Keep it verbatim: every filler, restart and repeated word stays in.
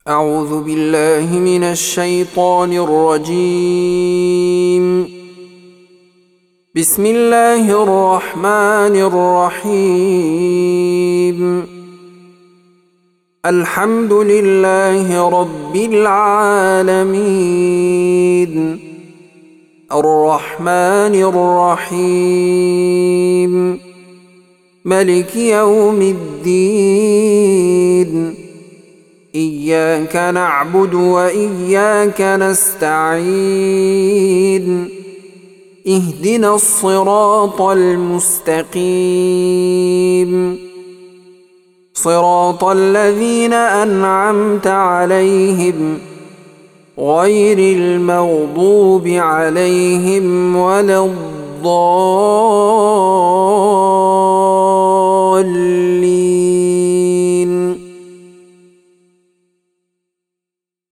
أعوذ بالله من الشيطان الرجيم. بسم الله الرحمن الرحيم. الحمد لله رب العالمين، الرحمن الرحيم، ملك يوم الدين. إياك نعبد وإياك نستعين. اهدنا الصراط المستقيم، صراط الذين أنعمت عليهم غير المغضوب عليهم ولا الضالين.